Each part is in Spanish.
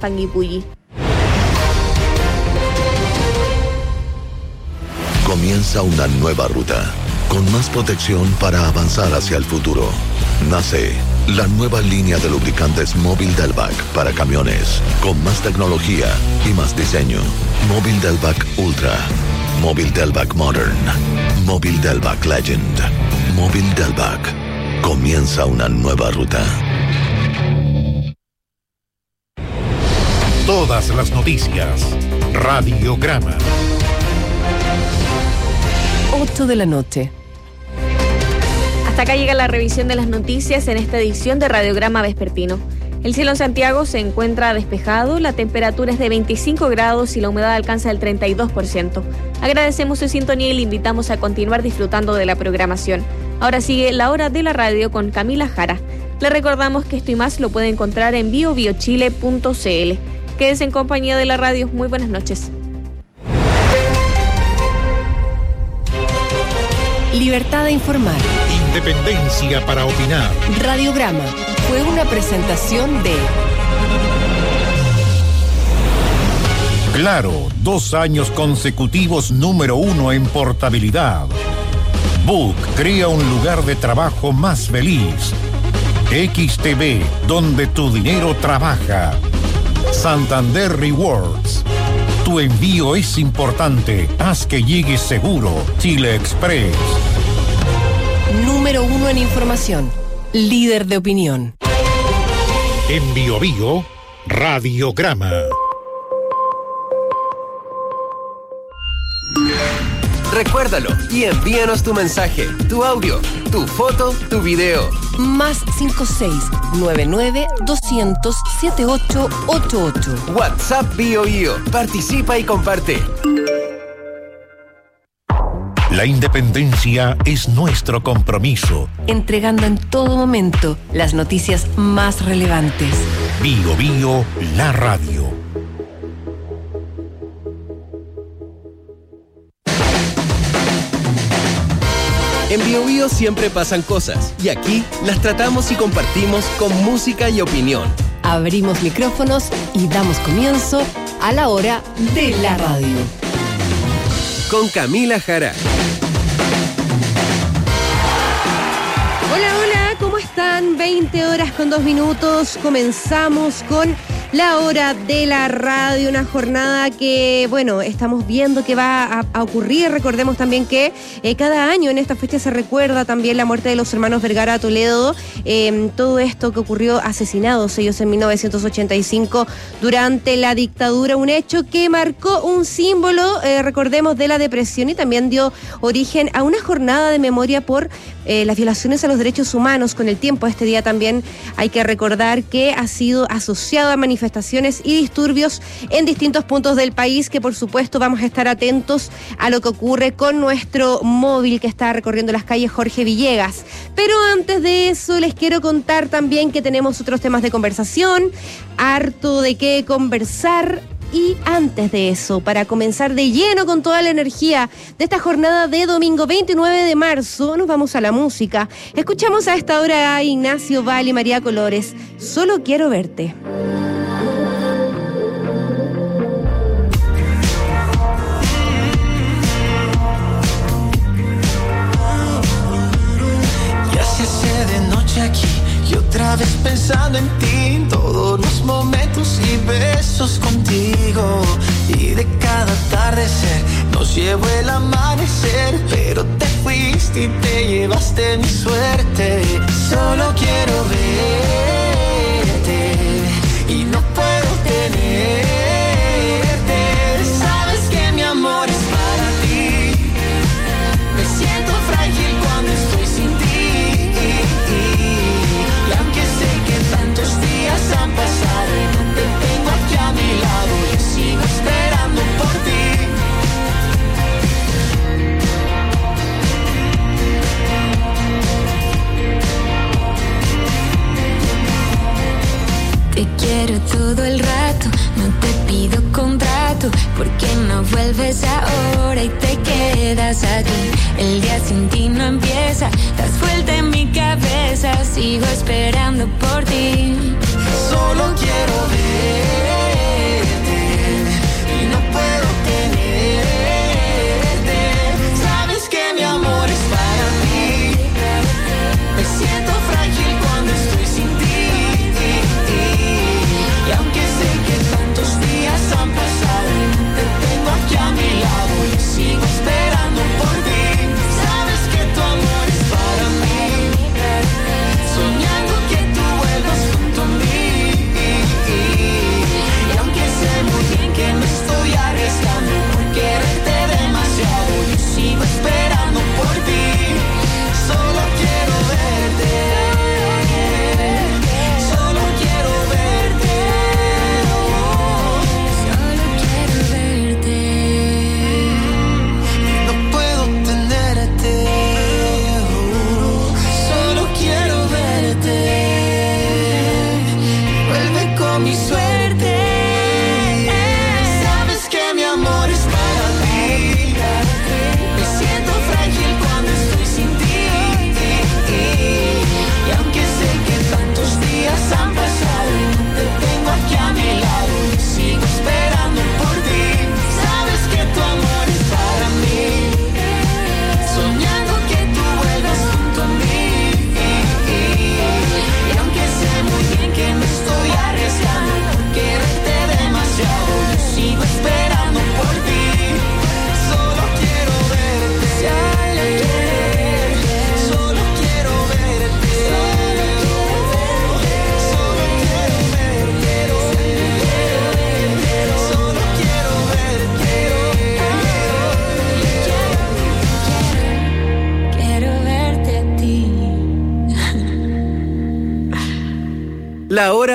Panguipulli. Comienza una nueva ruta, con más protección para avanzar hacia el futuro. Nace la nueva línea de lubricantes Móvil Delvac para camiones, con más tecnología y más diseño. Móvil Delvac Ultra, Móvil Delvac Modern, Móvil Delvac Legend, Móvil Delvac. Comienza una nueva ruta. Todas las noticias. Radiograma. 8 de la noche. Hasta acá llega la revisión de las noticias en esta edición de Radiograma Vespertino. El cielo en Santiago se encuentra despejado, la temperatura es de 25 grados y la humedad alcanza el 32%. Agradecemos su sintonía y le invitamos a continuar disfrutando de la programación. Ahora sigue La Hora de la Radio con Camila Jara. Le recordamos que esto y más lo puede encontrar en biobiochile.cl. Quédese en compañía de la radio. Muy buenas noches. Libertad de informar. Independencia para opinar. Radiograma fue una presentación de Claro, 2 años consecutivos número 1 en portabilidad. Book crea un lugar de trabajo más feliz. XTV, donde tu dinero trabaja. Santander Rewards. Tu envío es importante. Haz que llegue seguro. Chile Express. número 1 en información. Líder de opinión. En Bio Bio, Radiograma. Recuérdalo y envíanos tu mensaje, tu audio, tu foto, tu video. Más 56-99-200-7888. WhatsApp Bio Bio. Participa y comparte. La independencia es nuestro compromiso. Entregando en todo momento las noticias más relevantes. Bio Bio, la radio. En Bio Bio siempre pasan cosas y aquí las tratamos y compartimos con música y opinión. Abrimos micrófonos y damos comienzo a La Hora de la Radio. Con Camila Jara. Hola, hola, ¿cómo están? 20 horas con 2 minutos. Comenzamos con La Hora de la Radio, una jornada que, bueno, estamos viendo que va a ocurrir. Recordemos también que cada año en esta fecha se recuerda también la muerte de los hermanos Vergara Toledo, todo esto que ocurrió, asesinados ellos en 1985 durante la dictadura, un hecho que marcó un símbolo, recordemos, de la depresión y también dio origen a una jornada de memoria por las violaciones a los derechos humanos. Con el tiempo, este día también hay que recordar que ha sido asociado a manifestaciones y disturbios en distintos puntos del país, que por supuesto vamos a estar atentos a lo que ocurre con nuestro móvil que está recorriendo las calles Jorge Villegas. Pero antes de eso les quiero contar también que tenemos otros temas de conversación, harto de qué conversar. Y antes de eso, para comenzar de lleno con toda la energía de esta jornada de domingo 29 de marzo, nos vamos a la música. Escuchamos a esta hora a Ignacio Val y María Colores, Solo quiero verte. Ya se hace de noche aquí y otra vez pensando en ti, todos los momentos y besos contigo. Y de cada atardecer nos llevó el amanecer, pero te fuiste y te llevaste mi suerte. Solo quiero verte y no puedo tenerte. Sabes que mi amor es para ti. Me siento frágil cuando estoy sin ti. Y aunque sé que tantos días han pasado y no te tengo aquí a mi lado, yo sigo esperando por ti. Te quiero todo el rato, no te pido contrato, porque no vuelves ahora y te quedas aquí. El día sin ti no empieza, das vuelta en mi cabeza, sigo esperando por ti. Solo quiero ver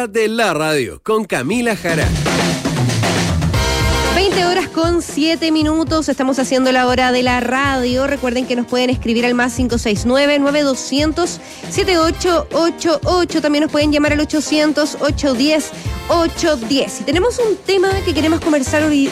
de la radio con Camila Jara. 20 horas con 7 minutos, estamos haciendo la hora de la radio. Recuerden que nos pueden escribir al más 569-9200-7888. También nos pueden llamar al 800-810-810. Y tenemos un tema que queremos comenzar hoy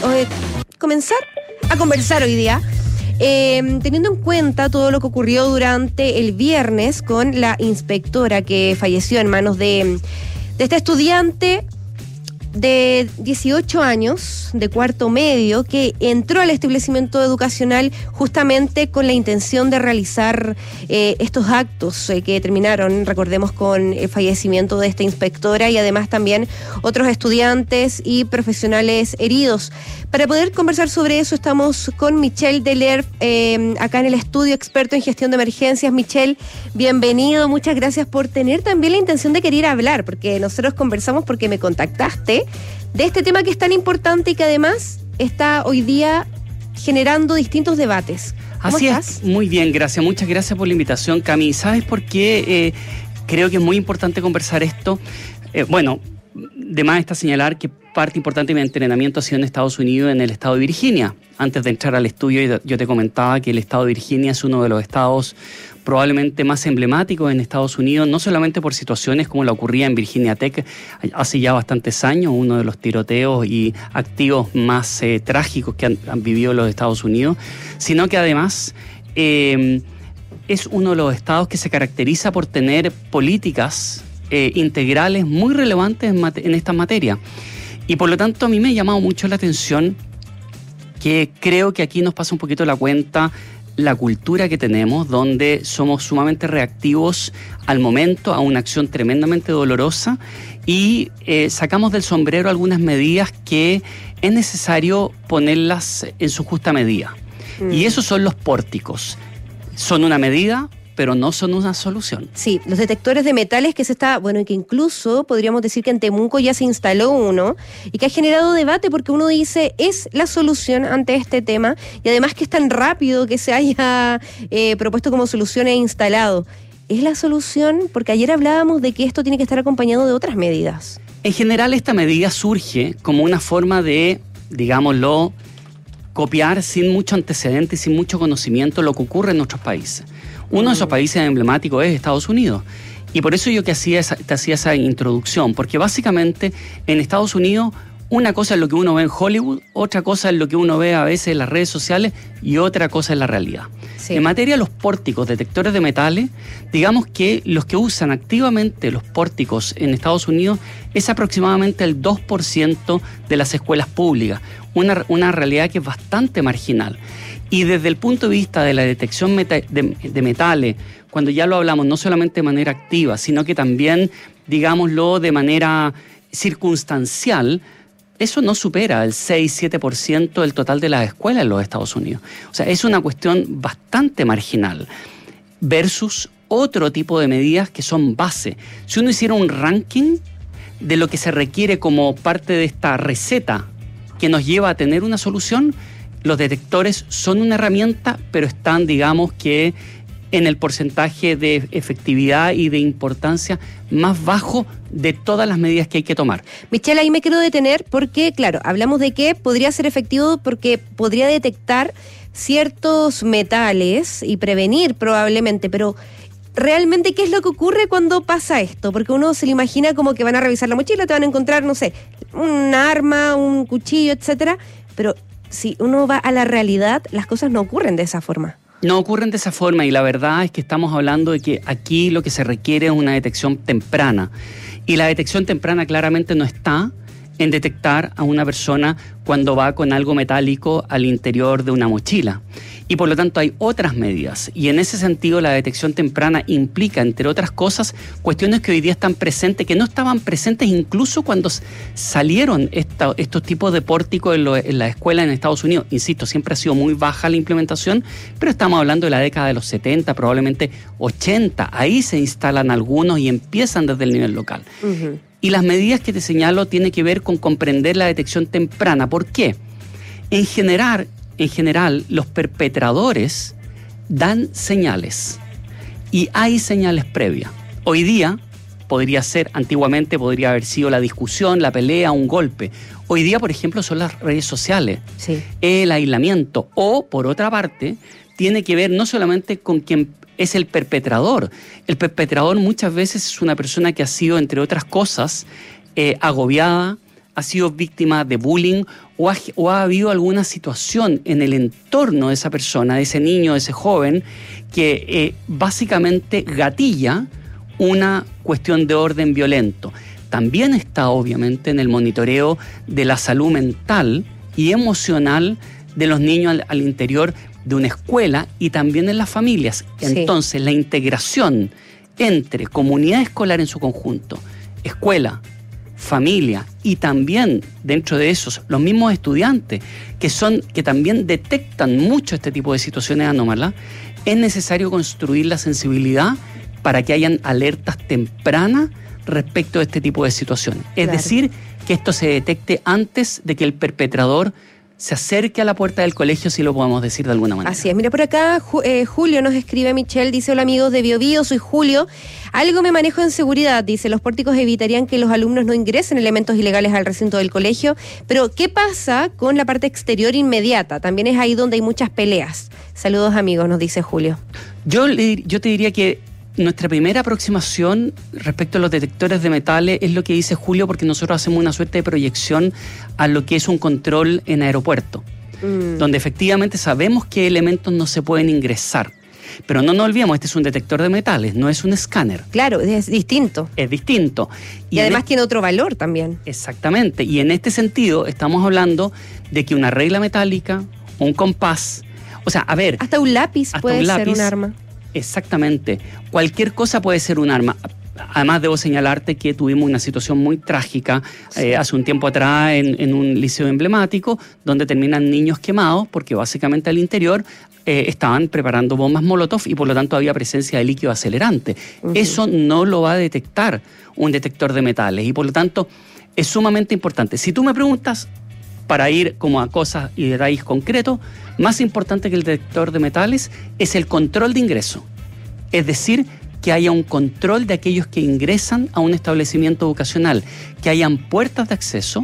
día. Teniendo en cuenta todo lo que ocurrió durante el viernes con la inspectora que falleció en manos de este estudiante de 18 años, de cuarto medio, que entró al establecimiento educacional justamente con la intención de realizar estos actos que terminaron, recordemos, con el fallecimiento de esta inspectora y además también otros estudiantes y profesionales heridos. Para poder conversar sobre eso estamos con Michel Delerf, acá en el estudio, experto en gestión de emergencias. Michel, bienvenido, muchas gracias por tener también la intención de querer hablar, porque nosotros conversamos porque me contactaste de este tema que es tan importante y que además está hoy día generando distintos debates. ¿Cómo estás? Es, muy bien, gracias. Muchas gracias por la invitación, Cami. ¿Sabes por qué creo que es muy importante conversar esto? Bueno, de más está señalar que parte importante de mi entrenamiento ha sido en Estados Unidos, en el estado de Virginia. Antes de entrar al estudio, yo te comentaba que el estado de Virginia es uno de los estados probablemente más emblemáticos en Estados Unidos, no solamente por situaciones como la ocurría en Virginia Tech hace ya bastantes años, uno de los tiroteos y activos más trágicos que han vivido los Estados Unidos, sino que además es uno de los estados que se caracteriza por tener políticas integrales muy relevantes en esta materia. Y por lo tanto a mí me ha llamado mucho la atención que creo que aquí nos pasa un poquito la cuenta la cultura que tenemos, donde somos sumamente reactivos al momento, a una acción tremendamente dolorosa, y sacamos del sombrero algunas medidas que es necesario ponerlas en su justa medida. Y esos son los pórticos. Son una medida, pero no son una solución. Sí, los detectores de metales que y que incluso podríamos decir que en Temuco ya se instaló uno y que ha generado debate porque uno dice, ¿es la solución ante este tema? Y además que es tan rápido que se haya propuesto como solución e instalado. ¿Es la solución? Porque ayer hablábamos de que esto tiene que estar acompañado de otras medidas. En general esta medida surge como una forma de, digámoslo, copiar sin mucho antecedente y sin mucho conocimiento lo que ocurre en nuestros países. Uno de esos países emblemáticos es Estados Unidos. Y por eso yo te hacía esa introducción, porque básicamente en Estados Unidos una cosa es lo que uno ve en Hollywood, otra cosa es lo que uno ve a veces en las redes sociales y otra cosa es la realidad. Sí. En materia de los pórticos, detectores de metales, digamos que los que usan activamente los pórticos en Estados Unidos es aproximadamente el 2% de las escuelas públicas, una realidad que es bastante marginal. Y desde el punto de vista de la detección de metales, cuando ya lo hablamos no solamente de manera activa, sino que también, digámoslo, de manera circunstancial, eso no supera el 6-7% del total de las escuelas en los Estados Unidos. O sea, es una cuestión bastante marginal versus otro tipo de medidas que son base. Si uno hiciera un ranking de lo que se requiere como parte de esta receta que nos lleva a tener una solución, los detectores son una herramienta, pero están, digamos que, en el porcentaje de efectividad y de importancia más bajo de todas las medidas que hay que tomar. Michelle, ahí me quiero detener porque, claro, hablamos de que podría ser efectivo porque podría detectar ciertos metales y prevenir probablemente, pero realmente, ¿qué es lo que ocurre cuando pasa esto? Porque uno se lo imagina como que van a revisar la mochila, te van a encontrar, no sé, un arma, un cuchillo, etcétera, pero si uno va a la realidad, las cosas no ocurren de esa forma. No ocurren de esa forma y la verdad es que estamos hablando de que aquí lo que se requiere es una detección temprana. Y la detección temprana claramente no está en detectar a una persona cuando va con algo metálico al interior de una mochila. Y por lo tanto hay otras medidas. Y en ese sentido la detección temprana implica, entre otras cosas, cuestiones que hoy día están presentes, que no estaban presentes incluso cuando salieron estos tipos de pórticos en la escuela en Estados Unidos. Insisto, siempre ha sido muy baja la implementación, pero estamos hablando de la década de los 70, probablemente 80. Ahí se instalan algunos y empiezan desde el nivel local. Uh-huh. Y las medidas que te señalo tienen que ver con comprender la detección temprana. ¿Por qué? En general, los perpetradores dan señales y hay señales previas. Hoy día, podría ser, antiguamente podría haber sido la discusión, la pelea, un golpe. Hoy día, por ejemplo, son las redes sociales, Sí. el aislamiento. O, por otra parte, tiene que ver no solamente con quien es el perpetrador. El perpetrador muchas veces es una persona que ha sido, entre otras cosas, agobiada, ha sido víctima de bullying o ha habido alguna situación en el entorno de esa persona, de ese niño, de ese joven, que básicamente gatilla una cuestión de orden violento. También está obviamente en el monitoreo de la salud mental y emocional de los niños al interior de una escuela y también en las familias. Sí. Entonces, la integración entre comunidad escolar en su conjunto, escuela, familia y también dentro de esos los mismos estudiantes que también detectan mucho este tipo de situaciones anómalas, es necesario construir la sensibilidad para que hayan alertas tempranas respecto a este tipo de situaciones. Es decir, que esto se detecte antes de que el perpetrador se acerque a la puerta del colegio, si lo podemos decir de alguna manera. Así es. Mira, por acá Julio nos escribe, Michelle, dice: hola amigos de Biobío, soy Julio. Algo me manejo en seguridad, dice, los pórticos evitarían que los alumnos no ingresen elementos ilegales al recinto del colegio, pero ¿qué pasa con la parte exterior inmediata? También es ahí donde hay muchas peleas. Saludos amigos, nos dice Julio. Yo te diría que nuestra primera aproximación respecto a los detectores de metales es lo que dice Julio, porque nosotros hacemos una suerte de proyección a lo que es un control en aeropuerto, donde efectivamente sabemos qué elementos no se pueden ingresar. Pero no nos olvidemos, este es un detector de metales, no es un escáner. Claro, es distinto. Es distinto. Y además tiene otro valor también. Exactamente. Y en este sentido estamos hablando de que una regla metálica, un compás, o sea, a ver... Hasta un lápiz puede ser un arma. Exactamente. Cualquier cosa puede ser un arma. Además, debo señalarte que tuvimos una situación muy trágica hace un tiempo atrás en un liceo emblemático, donde terminan niños quemados porque básicamente al interior estaban preparando bombas Molotov y por lo tanto había presencia de líquido acelerante. Eso no lo va a detectar un detector de metales y por lo tanto es sumamente importante. Si tú me preguntas, para ir como a cosas y detalles concretos, más importante que el detector de metales es el control de ingreso. Es decir, que haya un control de aquellos que ingresan a un establecimiento educacional, que hayan puertas de acceso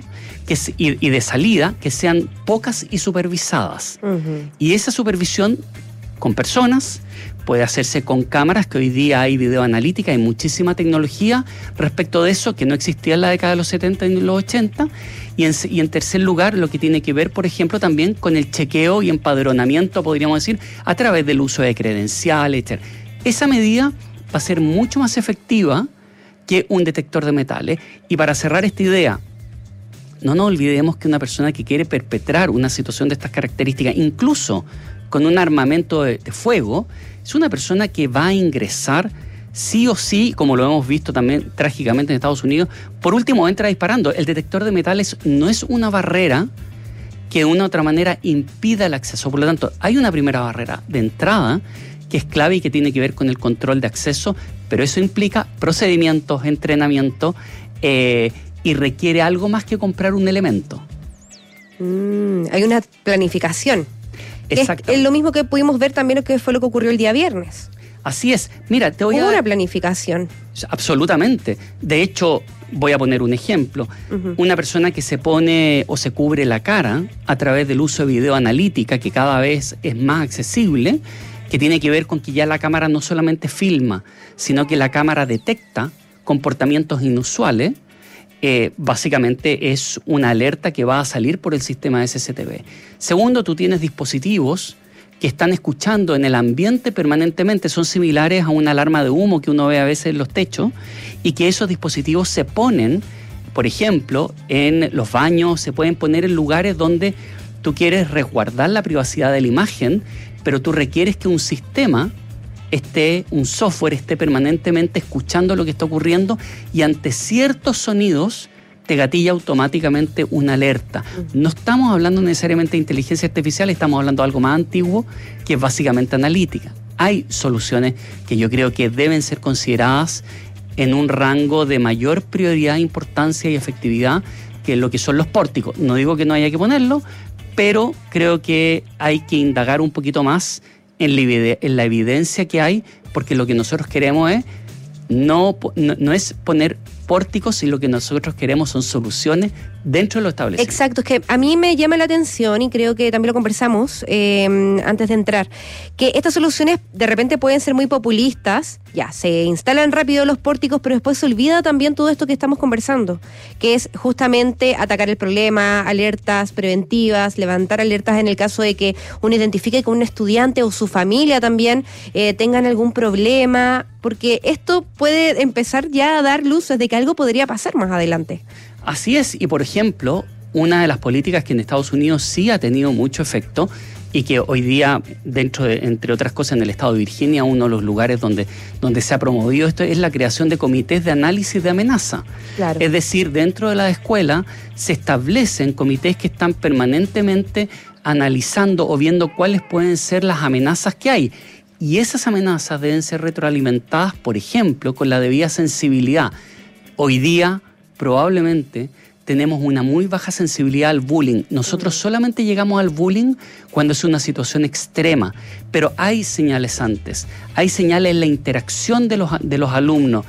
y de salida que sean pocas y supervisadas. Y esa supervisión con personas puede hacerse con cámaras, que hoy día hay videoanalítica, hay muchísima tecnología respecto de eso que no existía en la década de los 70 y los 80. Y en tercer lugar, lo que tiene que ver, por ejemplo, también con el chequeo y empadronamiento, podríamos decir, a través del uso de credenciales, etc. Esa medida va a ser mucho más efectiva que un detector de metales. Y para cerrar esta idea, no nos olvidemos que una persona que quiere perpetrar una situación de estas características, incluso con un armamento de fuego, es una persona que va a ingresar sí o sí, como lo hemos visto también trágicamente en Estados Unidos. Por último, entra disparando. El detector de metales no es una barrera que de una u otra manera impida el acceso. Por lo tanto, hay una primera barrera de entrada que es clave y que tiene que ver con el control de acceso, pero eso implica procedimientos, entrenamiento y requiere algo más que comprar un elemento. Hay una planificación. Es lo mismo que pudimos ver también, que fue lo que ocurrió el día viernes. Así es. Mira, te voy a dar... Hubo una planificación. Absolutamente. De hecho, voy a poner un ejemplo. Una persona que se pone o se cubre la cara a través del uso de videoanalítica, que cada vez es más accesible, que tiene que ver con que ya la cámara no solamente filma, sino que la cámara detecta comportamientos inusuales. Básicamente es una alerta que va a salir por el sistema de SCTV. Segundo, tú tienes dispositivos que están escuchando en el ambiente permanentemente, son similares a una alarma de humo que uno ve a veces en los techos, y que esos dispositivos se ponen, por ejemplo, en los baños, se pueden poner en lugares donde tú quieres resguardar la privacidad de la imagen, pero tú requieres que un sistema un software esté permanentemente escuchando lo que está ocurriendo y ante ciertos sonidos te gatilla automáticamente una alerta. No estamos hablando necesariamente de inteligencia artificial, estamos hablando de algo más antiguo que es básicamente analítica. Hay soluciones que yo creo que deben ser consideradas en un rango de mayor prioridad, importancia y efectividad que lo que son los pórticos. No digo que no haya que ponerlo, pero creo que hay que indagar un poquito más en la evidencia que hay, porque lo que nosotros queremos es No es poner pórticos, y lo que nosotros queremos son soluciones dentro de lo establecido. Exacto, es que a mí me llama la atención, y creo que también lo conversamos antes de entrar, que estas soluciones de repente pueden ser muy populistas, ya, se instalan rápido los pórticos, pero después se olvida también todo esto que estamos conversando, que es justamente atacar el problema, alertas preventivas, levantar alertas en el caso de que uno identifique que un estudiante o su familia también tengan algún problema, porque esto puede empezar ya a dar luces de que algo podría pasar más adelante. Así es, y por ejemplo, una de las políticas que en Estados Unidos sí ha tenido mucho efecto y que hoy día, entre otras cosas, en el estado de Virginia, uno de los lugares donde se ha promovido esto, es la creación de comités de análisis de amenaza. Claro. Es decir, dentro de la escuela se establecen comités que están permanentemente analizando o viendo cuáles pueden ser las amenazas que hay. Y esas amenazas deben ser retroalimentadas, por ejemplo, con la debida sensibilidad. Hoy día, probablemente, tenemos una muy baja sensibilidad al bullying. Nosotros solamente llegamos al bullying cuando es una situación extrema, pero hay señales antes, hay señales en la interacción de los alumnos,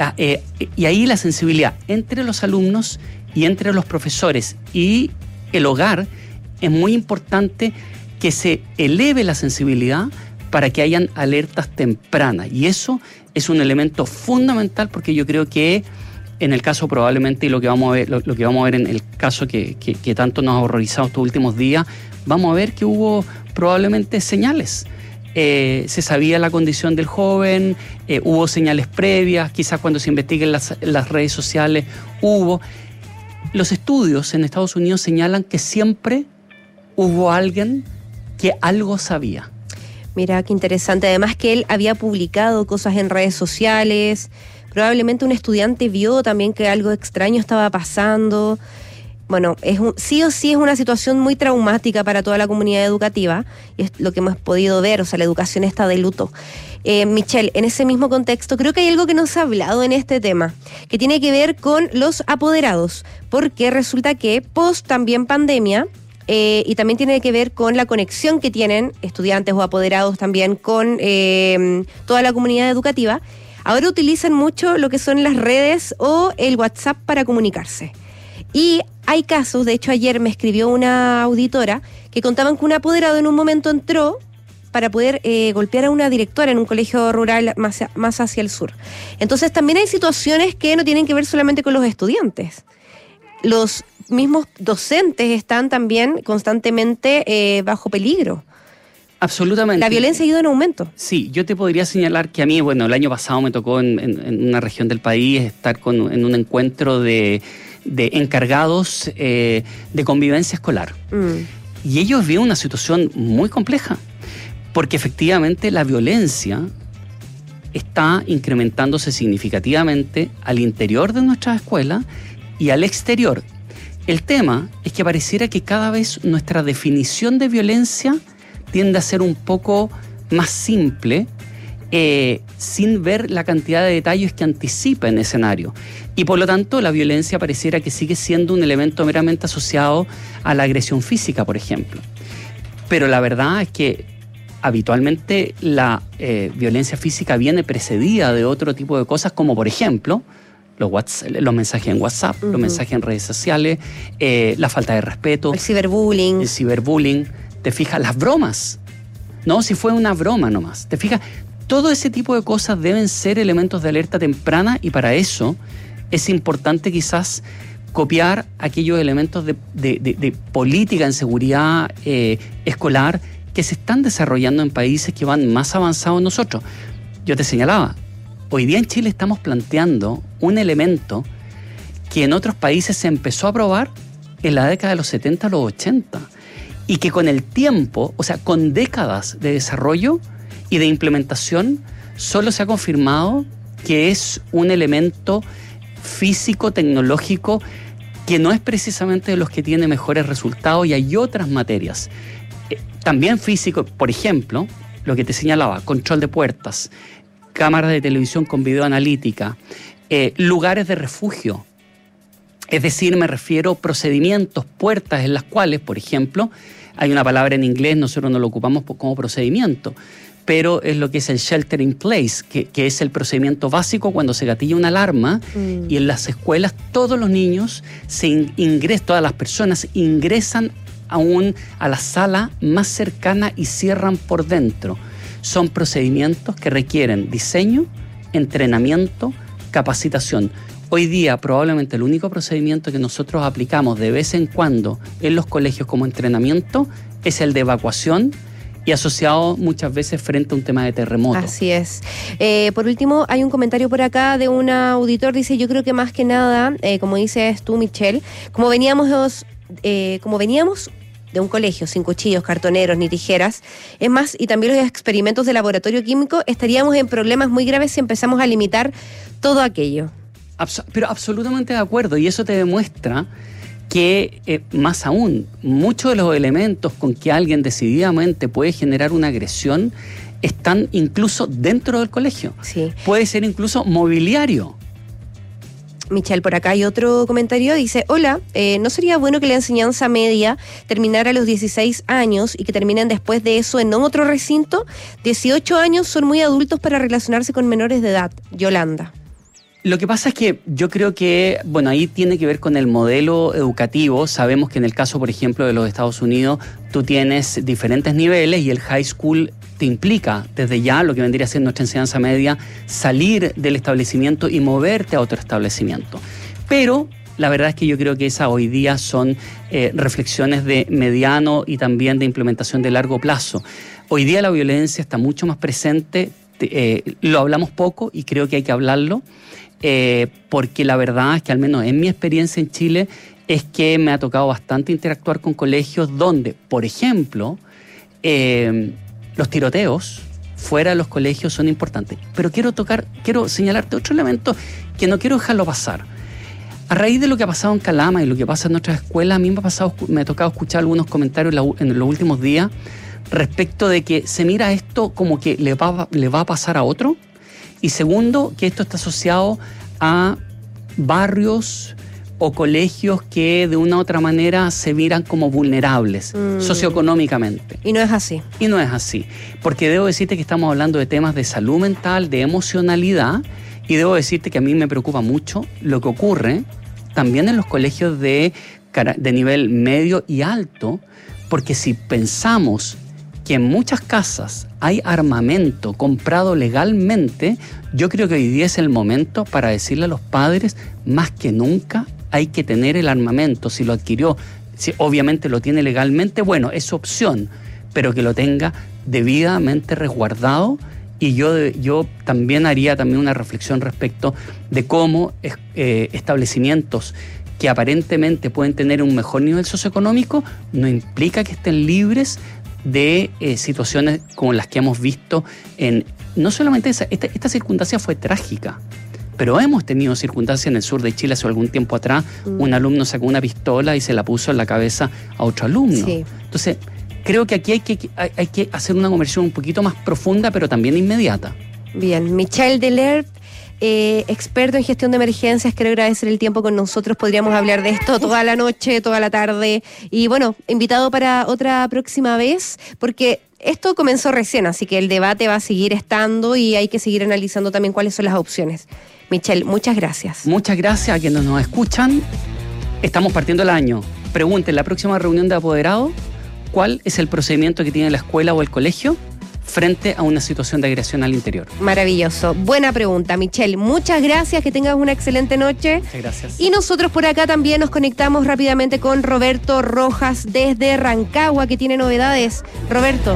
y ahí la sensibilidad entre los alumnos y entre los profesores y el hogar, es muy importante que se eleve la sensibilidad para que hayan alertas tempranas, y eso es un elemento fundamental, porque yo creo que en el caso probablemente, y lo que vamos a ver en el caso que tanto nos ha horrorizado estos últimos días, vamos a ver que hubo probablemente señales. Se sabía la condición del joven, hubo señales previas, quizás cuando se investiguen las redes sociales hubo. Los estudios en Estados Unidos señalan que siempre hubo alguien que algo sabía. Mira, qué interesante. Además que él había publicado cosas en redes sociales. Probablemente un estudiante vio también que algo extraño estaba pasando. Bueno, sí o sí es una situación muy traumática para toda la comunidad educativa, y es lo que hemos podido ver, o sea, la educación está de luto. Michelle, en ese mismo contexto, creo que hay algo que no se ha hablado en este tema, que tiene que ver con los apoderados, porque resulta que post también pandemia, y también tiene que ver con la conexión que tienen estudiantes o apoderados también con toda la comunidad educativa. Ahora utilizan mucho lo que son las redes o el WhatsApp para comunicarse. Y hay casos, de hecho ayer me escribió una auditora que contaban que un apoderado en un momento entró para poder golpear a una directora en un colegio rural más hacia el sur. Entonces también hay situaciones que no tienen que ver solamente con los estudiantes. Los mismos docentes están también constantemente bajo peligro. Absolutamente. La violencia ha ido en aumento. Sí, yo te podría señalar que a mí, el año pasado me tocó en una región del país estar en un encuentro de encargados de convivencia escolar. Y ellos vieron una situación muy compleja, porque efectivamente la violencia está incrementándose significativamente al interior de nuestras escuelas y al exterior. El tema es que pareciera que cada vez nuestra definición de violencia tiende a ser un poco más simple, sin ver la cantidad de detalles que anticipa en el escenario. Y por lo tanto, la violencia pareciera que sigue siendo un elemento meramente asociado a la agresión física, por ejemplo. Pero la verdad es que habitualmente la violencia física viene precedida de otro tipo de cosas, como por ejemplo los mensajes en WhatsApp, los mensajes en redes sociales, la falta de respeto. El ciberbullying. ¿Te fijas? Las bromas. No, si fue una broma nomás. ¿Te fijas? Todo ese tipo de cosas deben ser elementos de alerta temprana, y para eso es importante quizás copiar aquellos elementos de política en seguridad escolar que se están desarrollando en países que van más avanzados nosotros. Yo te señalaba, hoy día en Chile estamos planteando un elemento que en otros países se empezó a probar en la década de los 70 a los 80. Y que con el tiempo, o sea, con décadas de desarrollo y de implementación, solo se ha confirmado que es un elemento físico, tecnológico, que no es precisamente de los que tiene mejores resultados, y hay otras materias. También físico, por ejemplo, lo que te señalaba, control de puertas, cámaras de televisión con videoanalítica, lugares de refugio. Es decir, me refiero a procedimientos, puertas en las cuales, por ejemplo, hay una palabra en inglés, nosotros no lo ocupamos como procedimiento, pero es lo que es el shelter in place, que es el procedimiento básico cuando se gatilla una alarma y en las escuelas todos los niños todas las personas ingresan a la sala más cercana y cierran por dentro. Son procedimientos que requieren diseño, entrenamiento, capacitación. Hoy día probablemente el único procedimiento que nosotros aplicamos de vez en cuando en los colegios como entrenamiento es el de evacuación y asociado muchas veces frente a un tema de terremoto. Así es. Por último, hay un comentario por acá de un auditor, dice, yo creo que más que nada, como dices tú, Michelle, como veníamos de un colegio sin cuchillos, cartoneros ni tijeras, es más, y también los experimentos de laboratorio químico, estaríamos en problemas muy graves si empezamos a limitar todo aquello. Pero absolutamente de acuerdo, y eso te demuestra que, más aún, muchos de los elementos con que alguien decididamente puede generar una agresión están incluso dentro del colegio. Sí. Puede ser incluso mobiliario. Michelle, por acá hay otro comentario, dice, hola, ¿no sería bueno que la enseñanza media terminara a los 16 años y que terminen después de eso en otro recinto? 18 años son muy adultos para relacionarse con menores de edad. Yolanda. Lo que pasa es que yo creo que, bueno, ahí tiene que ver con el modelo educativo. Sabemos que en el caso, por ejemplo, de los Estados Unidos, tú tienes diferentes niveles y el high school te implica desde ya, lo que vendría a ser nuestra enseñanza media, salir del establecimiento y moverte a otro establecimiento. Pero la verdad es que yo creo que esas hoy día son reflexiones de mediano y también de implementación de largo plazo. Hoy día la violencia está mucho más presente, lo hablamos poco y creo que hay que hablarlo. Porque la verdad es que al menos en mi experiencia en Chile es que me ha tocado bastante interactuar con colegios donde, por ejemplo, los tiroteos fuera de los colegios son importantes. Pero quiero señalarte otro elemento que no quiero dejarlo pasar. A raíz de lo que ha pasado en Calama y lo que pasa en nuestras escuelas, a mí me ha tocado escuchar algunos comentarios en los últimos días respecto de que se mira esto como que le va a pasar a otro. Y segundo, que esto está asociado a barrios o colegios que de una u otra manera se miran como vulnerables socioeconómicamente. Y no es así. Y no es así. Porque debo decirte que estamos hablando de temas de salud mental, de emocionalidad, y debo decirte que a mí me preocupa mucho lo que ocurre también en los colegios de nivel medio y alto, porque si pensamos que en muchas casas hay armamento comprado legalmente, yo creo que hoy día es el momento para decirle a los padres, más que nunca hay que tener el armamento. Si lo adquirió, si obviamente lo tiene legalmente, bueno, es opción, pero que lo tenga debidamente resguardado. Y yo también haría una reflexión respecto de cómo establecimientos que aparentemente pueden tener un mejor nivel socioeconómico no implica que estén libres de situaciones como las que hemos visto no solamente esta circunstancia fue trágica, pero hemos tenido circunstancias en el sur de Chile hace algún tiempo atrás, un alumno sacó una pistola y se la puso en la cabeza a otro alumno. Sí. Entonces, creo que aquí hay que hacer una conversión un poquito más profunda, pero también inmediata. Bien, Michelle Delert, experto en gestión de emergencias, quiero agradecer el tiempo con nosotros. Podríamos hablar de esto toda la noche, toda la tarde. Y bueno, invitado para otra próxima vez, porque esto comenzó recién, así que el debate va a seguir estando y hay que seguir analizando también cuáles son las opciones. Michelle, muchas gracias. Muchas gracias a quienes nos escuchan. Estamos partiendo el año. Pregunten, la próxima reunión de apoderados, ¿cuál es el procedimiento que tiene la escuela o el colegio frente a una situación de agresión al interior? Maravilloso. Buena pregunta, Michelle. Muchas gracias, que tengas una excelente noche. Muchas gracias. Y nosotros por acá también nos conectamos rápidamente con Roberto Rojas desde Rancagua, que tiene novedades. Roberto.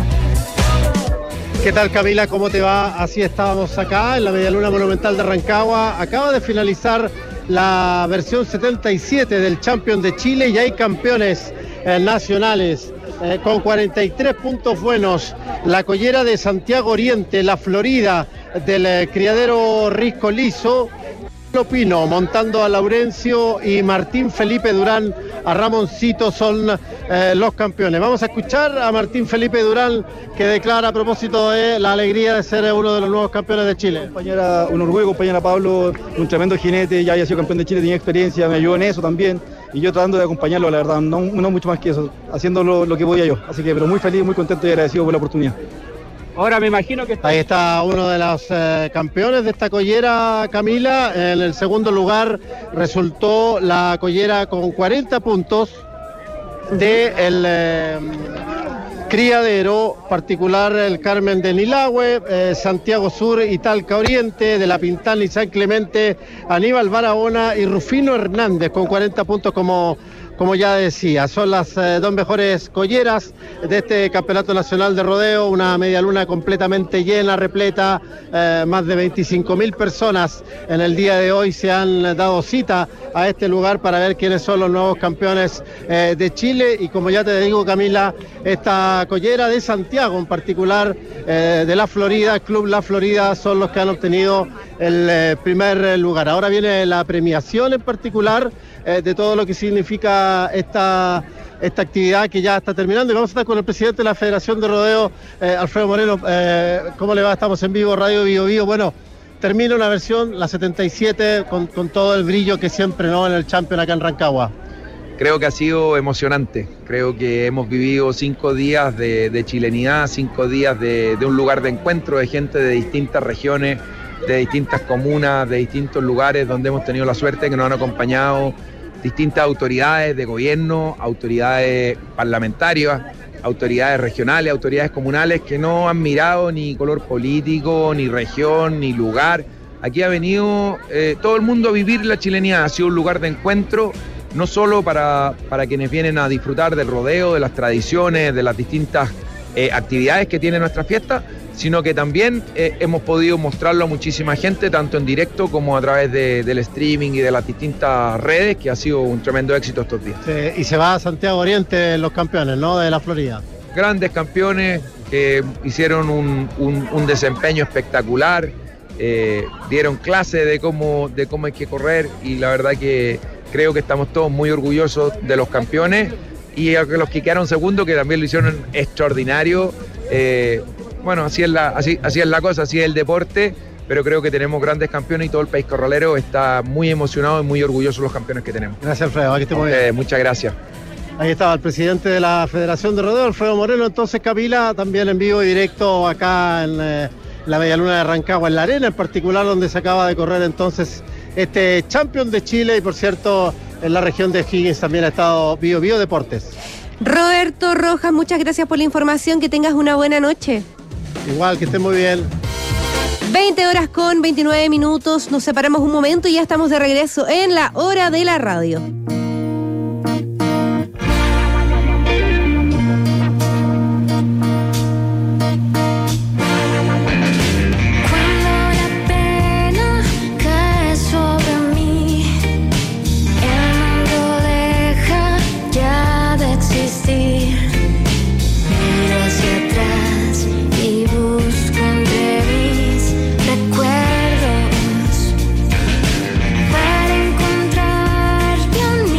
¿Qué tal, Camila? ¿Cómo te va? Así estábamos acá en la Medialuna Monumental de Rancagua. Acaba de finalizar la versión 77 del Champion de Chile y hay campeones nacionales. Con 43 puntos buenos, la collera de Santiago Oriente, la Florida del criadero Risco Liso, Pino montando a Laurencio y Martín Felipe Durán a Ramoncito son los campeones. Vamos a escuchar a Martín Felipe Durán, que declara a propósito de la alegría de ser uno de los nuevos campeones de Chile. Un orgullo, compañera Pablo, un tremendo jinete, ya había sido campeón de Chile, tenía experiencia, me ayudó en eso también. Y yo tratando de acompañarlo, la verdad, no mucho más que eso, haciendo lo que podía yo. Así que, pero muy feliz, muy contento y agradecido por la oportunidad. Ahora me imagino que Ahí está uno de los campeones de esta collera, Camila. En el segundo lugar resultó la collera con 40 puntos del criadero particular el Carmen de Nilahue, Santiago Sur y Talca Oriente, de La Pintana y San Clemente, Aníbal Barahona y Rufino Hernández con 40 puntos como ya decía. Son las dos mejores colleras de este Campeonato Nacional de Rodeo, una media luna completamente llena, repleta, más de 25.000 personas en el día de hoy se han dado cita a este lugar para ver quiénes son los nuevos campeones de Chile. Y como ya te digo, Camila, esta collera de Santiago en particular, de La Florida, el Club La Florida, son los que han obtenido el primer lugar. Ahora viene la premiación en particular de todo lo que significa esta actividad que ya está terminando, y vamos a estar con el presidente de la Federación de Rodeo, Alfredo Moreno. ¿Cómo le va? Estamos en vivo, Radio Bio Bio. Bueno, termina una versión, la 77, con todo el brillo que siempre, ¿no?, en el Champion acá en Rancagua. Creo que ha sido emocionante, creo que hemos vivido 5 días de chilenidad, 5 días de un lugar de encuentro de gente de distintas regiones, de distintas comunas, de distintos lugares donde hemos tenido la suerte que nos han acompañado distintas autoridades de gobierno, autoridades parlamentarias, autoridades regionales, autoridades comunales que no han mirado ni color político, ni región, ni lugar. Aquí ha venido todo el mundo a vivir la chilenidad, ha sido un lugar de encuentro, no solo para quienes vienen a disfrutar del rodeo, de las tradiciones, de las distintas actividades que tiene nuestra fiesta, sino que también hemos podido mostrarlo a muchísima gente, tanto en directo como a través del streaming y de las distintas redes, que ha sido un tremendo éxito estos días. Sí, y se va a Santiago Oriente los campeones, ¿no?, de La Florida. Grandes campeones que hicieron un desempeño espectacular, dieron clase de cómo hay que correr, y la verdad que creo que estamos todos muy orgullosos de los campeones y a los que quedaron segundos, que también lo hicieron extraordinario. Bueno, así es la cosa, así es el deporte, pero creo que tenemos grandes campeones y todo el país corralero está muy emocionado y muy orgulloso de los campeones que tenemos. Gracias, Alfredo, aquí estamos bien. Muchas gracias. Ahí estaba el presidente de la Federación de Rodeo, Alfredo Moreno. Entonces, Camila, también en vivo y directo acá en la Medialuna de Rancagua, en la arena en particular, donde se acaba de correr entonces este Champion de Chile, y por cierto, en la región de Higgins también ha estado Bio Bio Deportes. Roberto Rojas, muchas gracias por la información, que tengas una buena noche. Igual, que estén muy bien. 20 horas con 29 minutos, nos separamos un momento y ya estamos de regreso en la hora de la radio. Para encontrar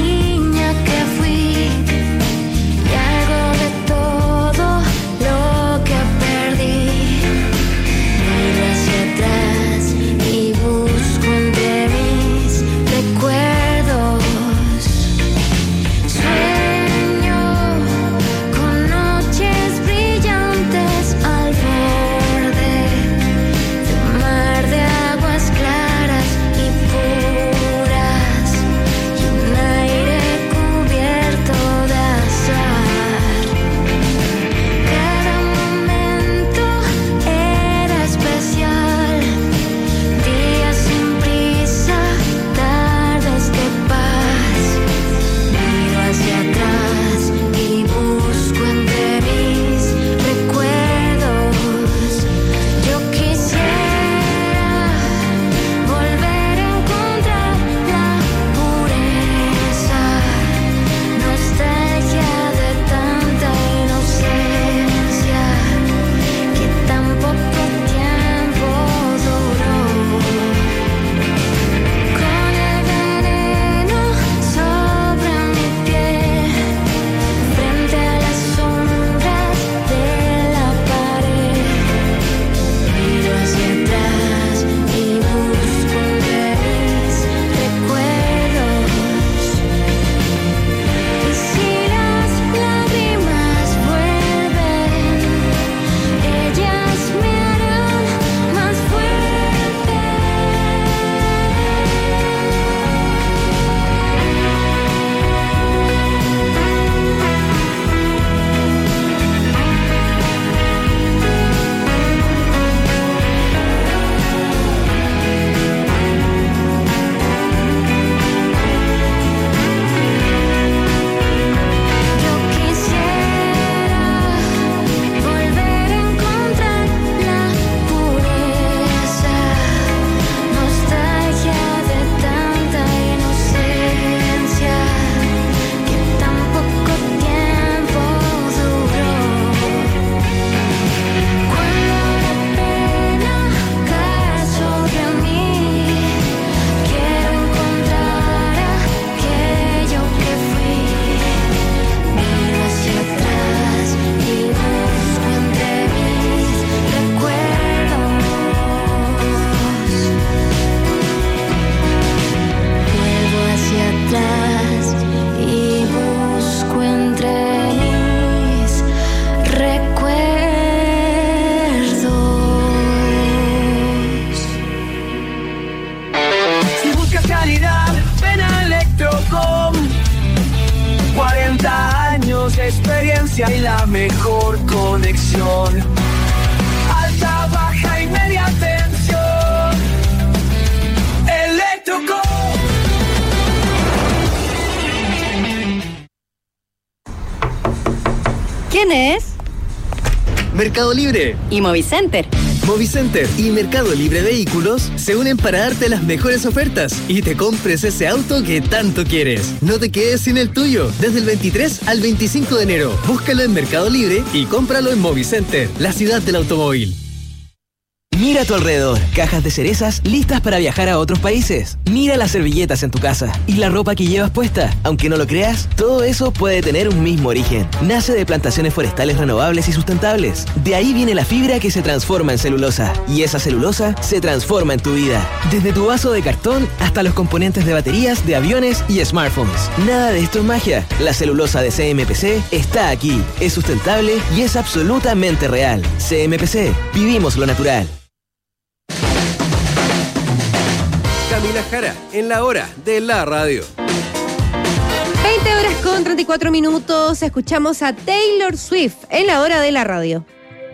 experiencia y la mejor conexión. Alta, baja y media tensión. Electroco. ¿Quién es? Mercado Libre y Movicenter. Movicenter y Mercado Libre Vehículos se unen para darte las mejores ofertas y te compres ese auto que tanto quieres. No te quedes sin el tuyo. Desde el 23 al 25 de enero, búscalo en Mercado Libre y cómpralo en Movicenter, la ciudad del automóvil. Mira a tu alrededor, cajas de cerezas listas para viajar a otros países. Mira las servilletas en tu casa y la ropa que llevas puesta. Aunque no lo creas, todo eso puede tener un mismo origen. Nace de plantaciones forestales renovables y sustentables. De ahí viene la fibra que se transforma en celulosa. Y esa celulosa se transforma en tu vida. Desde tu vaso de cartón hasta los componentes de baterías, de aviones y smartphones. Nada de esto es magia. La celulosa de CMPC está aquí. Es sustentable y es absolutamente real. CMPC. Vivimos lo natural. Camila Jara, en la hora de la radio. 20 horas con 34 minutos. Escuchamos a Taylor Swift en la hora de la radio.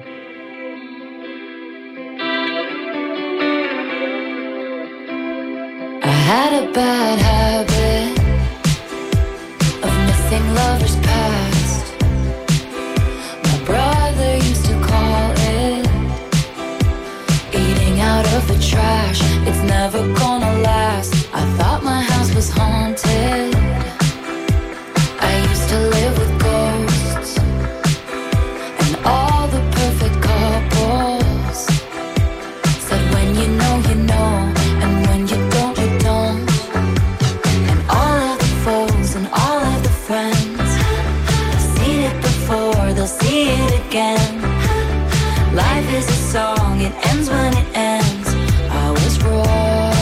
I had a bad habit of missing lovers past. My brother used to call it eating out of the trash. It's never gonna last. I thought my house was haunted. I used to live with ghosts and all the perfect couples said when you know, you know, and when you don't, you don't. And all of the foes and all of the friends have seen it before, they'll see it again. Life is a song, it ends when it ends. I was wrong.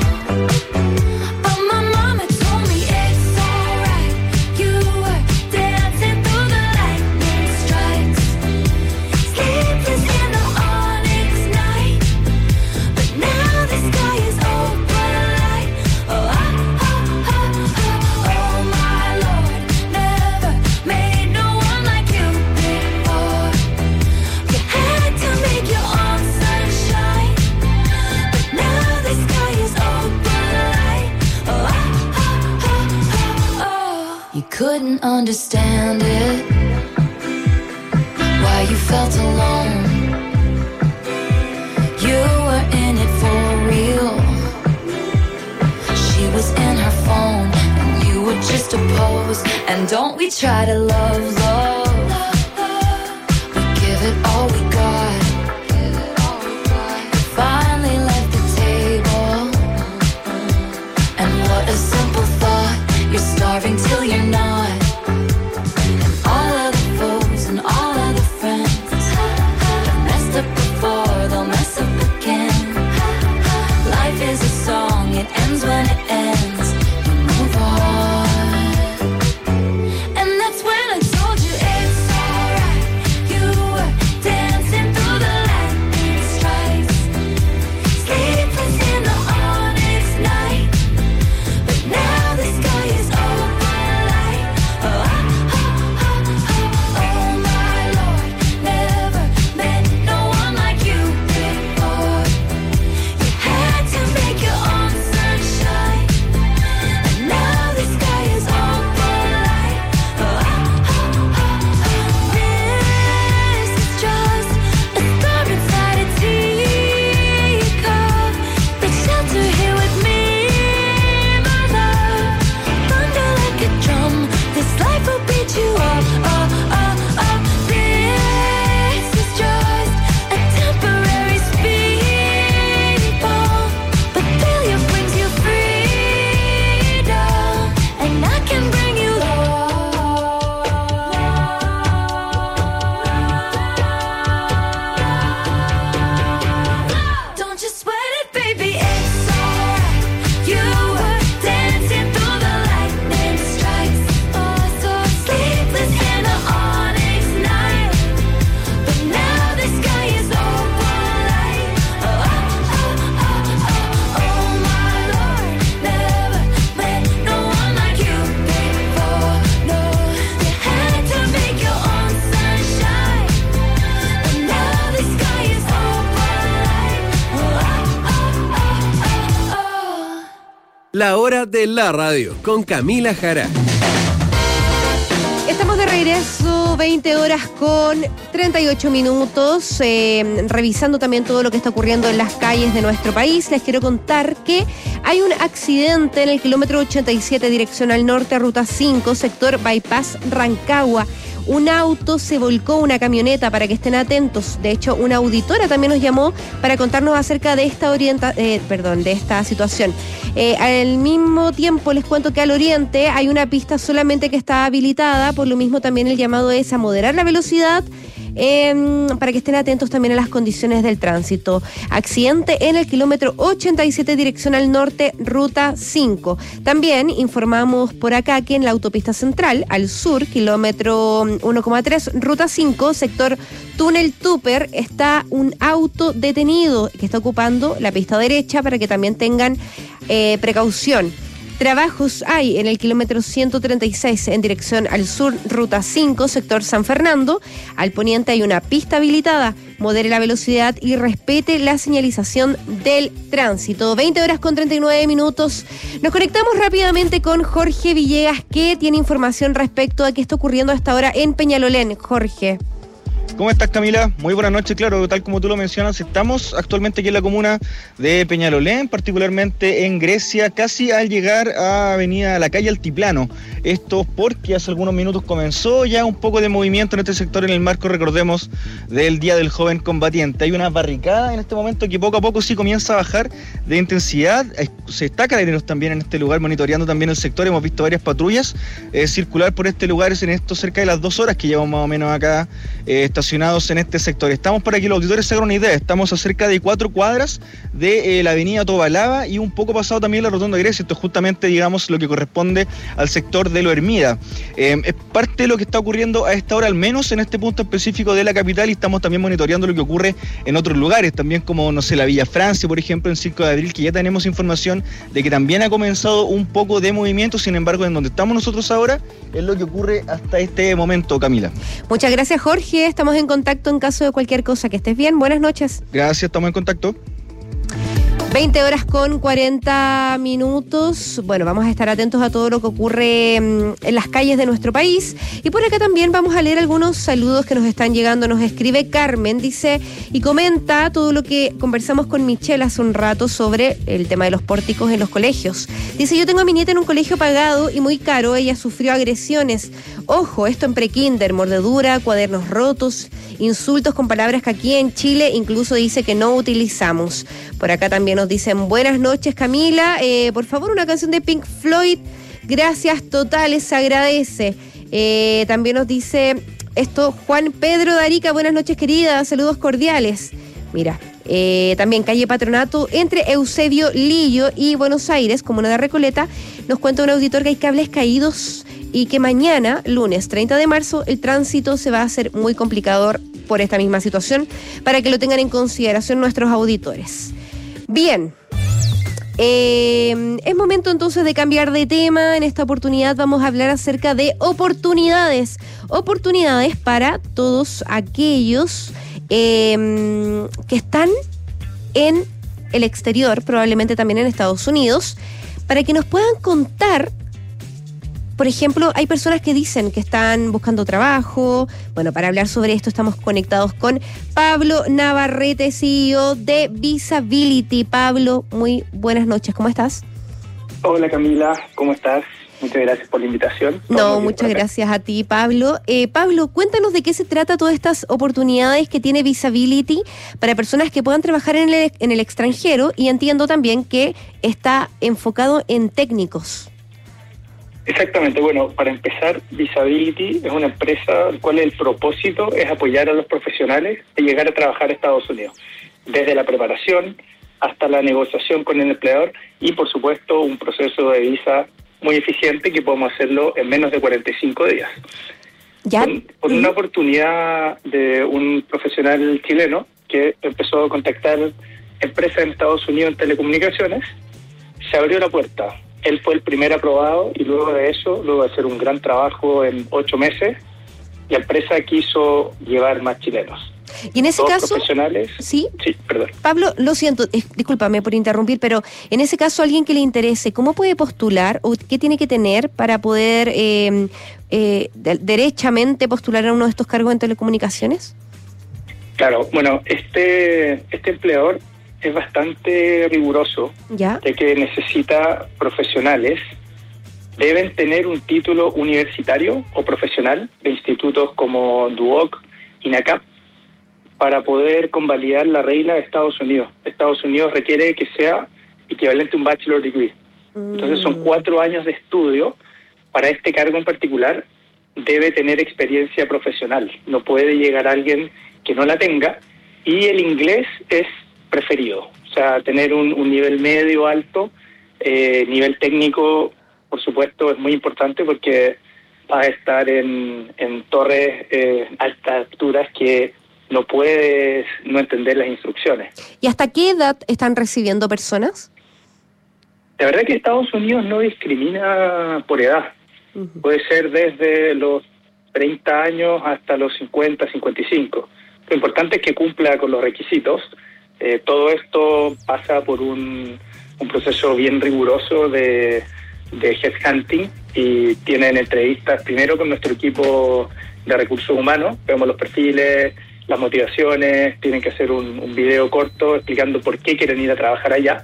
Couldn't understand it, why you felt alone. You were in it for real. She was in her phone and you were just a pose. And don't we try to love, love. We give it all we got. Finally left the table. And what a simple thought. You're starving till you're not. And all of the foes and all of the friends have messed up before, they'll mess up again. Life is a song, it ends when it ends. You move on. And that's when I told you La hora de la radio, con Camila Jara. Estamos de regreso, 20 horas con 38 minutos, revisando también todo lo que está ocurriendo en las calles de nuestro país. Les quiero contar que hay un accidente en el kilómetro 87, dirección al norte, ruta 5, sector Bypass Rancagua. Un auto se volcó, una camioneta, para que estén atentos. De hecho, una auditora también nos llamó para contarnos acerca de esta de esta situación. Al mismo tiempo les cuento que al oriente hay una pista solamente que está habilitada, por lo mismo también el llamado es a moderar la velocidad, para que estén atentos también a las condiciones del tránsito. Accidente en el kilómetro 87, dirección al norte, ruta 5. También informamos por acá que en la autopista central, al sur, kilómetro 1,3, ruta 5, sector túnel Tupper, está un auto detenido que está ocupando la pista derecha, para que también tengan precaución. Trabajos hay en el kilómetro 136 en dirección al sur, ruta 5, sector San Fernando. Al poniente hay una pista habilitada. Modere la velocidad y respete la señalización del tránsito. 20 horas con 39 minutos. Nos conectamos rápidamente con Jorge Villegas, que tiene información respecto a qué está ocurriendo a esta hora en Peñalolén. Jorge. ¿Cómo estás, Camila? Muy buenas noches. Claro, tal como tú lo mencionas, estamos actualmente aquí en la comuna de Peñalolén, particularmente en Grecia, casi al llegar a la calle Altiplano. Esto porque hace algunos minutos comenzó ya un poco de movimiento en este sector, en el marco, recordemos, del Día del Joven Combatiente. Hay una barricada en este momento que poco a poco sí comienza a bajar de intensidad. Se está Carabineros también en este lugar, monitoreando también el sector. Hemos visto varias patrullas circular por este lugar en esto cerca de las 2 horas que llevamos más o menos acá estacionados en este sector. Estamos, para que los auditores se hagan una idea, estamos a cerca de 4 cuadras de la avenida Tobalaba y un poco pasado también la rotonda de Grecia. Esto es justamente, digamos, lo que corresponde al sector de Lo Hermida. Es parte de lo que está ocurriendo a esta hora, al menos en este punto específico de la capital, y estamos también monitoreando lo que ocurre en otros lugares, también como, no sé, la Villa Francia, por ejemplo, en 5 de abril, que ya tenemos información de que también ha comenzado un poco de movimiento. Sin embargo, en donde estamos nosotros ahora es lo que ocurre hasta este momento, Camila. Muchas gracias, Jorge. Estamos en contacto en caso de cualquier cosa. Que estés bien. Buenas noches. Gracias, estamos en contacto. 20 horas con 40 minutos. Bueno, vamos a estar atentos a todo lo que ocurre en las calles de nuestro país. Y por acá también vamos a leer algunos saludos que nos están llegando. Nos escribe Carmen, dice, y comenta todo lo que conversamos con Michelle hace un rato sobre el tema de los pórticos en los colegios. Dice, yo tengo a mi nieta en un colegio pagado y muy caro. Ella sufrió agresiones. Ojo, esto en prekinder, mordedura, cuadernos rotos, insultos con palabras que aquí en Chile incluso dice que no utilizamos. Por acá también nos dicen, buenas noches, Camila, por favor una canción de Pink Floyd, gracias totales, se agradece. También nos dice esto Juan Pedro de Arica, buenas noches, querida, saludos cordiales. Mira, también calle Patronato, entre Eusebio Lillo y Buenos Aires, comuna de Recoleta, nos cuenta un auditor que hay cables caídos y que mañana, lunes 30 de marzo, el tránsito se va a hacer muy complicador por esta misma situación, para que lo tengan en consideración nuestros auditores. Bien, es momento entonces de cambiar de tema. En esta oportunidad vamos a hablar acerca de oportunidades para todos aquellos que están en el exterior, probablemente también en Estados Unidos, para que nos puedan contar. Por ejemplo, hay personas que dicen que están buscando trabajo. Bueno, para hablar sobre esto estamos conectados con Pablo Navarrete, CEO de Visability. Pablo, muy buenas noches, ¿cómo estás? Hola Camila, ¿cómo estás? Muchas gracias por la invitación. No, muchas gracias a ti, Pablo. Pablo, cuéntanos de qué se trata todas estas oportunidades que tiene Visability para personas que puedan trabajar en el extranjero, y entiendo también que está enfocado en técnicos. Exactamente, bueno, para empezar, Visability es una empresa el cual el propósito es apoyar a los profesionales de llegar a trabajar a Estados Unidos, desde la preparación hasta la negociación con el empleador y, por supuesto, un proceso de visa muy eficiente que podemos hacerlo en menos de 45 días. ¿Ya? Con una oportunidad de un profesional chileno que empezó a contactar empresas en Estados Unidos en telecomunicaciones, se abrió la puerta. Él fue el primer aprobado y luego de eso, luego de hacer un gran trabajo en 8 meses, la empresa quiso llevar más chilenos. Y en ese todos caso, profesionales. ¿sí? Sí, perdón. Pablo, lo siento, discúlpame por interrumpir, pero en ese caso, alguien que le interese, ¿cómo puede postular o qué tiene que tener para poder derechamente postular a uno de estos cargos en telecomunicaciones? Claro, bueno, este empleador es bastante riguroso, ¿ya? De que necesita profesionales. Deben tener un título universitario o profesional de institutos como DUOC, INACAP, para poder convalidar la regla de Estados Unidos. Estados Unidos requiere que sea equivalente a un bachelor degree. Entonces son 4 años de estudio. Para este cargo en particular debe tener experiencia profesional. No puede llegar alguien que no la tenga, y el inglés es preferido. O sea, tener un nivel medio alto, nivel técnico, por supuesto, es muy importante porque vas a estar en torres altas alturas que no puedes no entender las instrucciones. ¿Y hasta qué edad están recibiendo personas? La verdad que Estados Unidos no discrimina por edad. Puede ser desde los 30 años hasta los 50, 55. Lo importante es que cumpla con los requisitos. Todo esto pasa por un proceso bien riguroso de headhunting, y tienen entrevistas primero con nuestro equipo de recursos humanos. Vemos los perfiles, las motivaciones, tienen que hacer un video corto explicando por qué quieren ir a trabajar allá,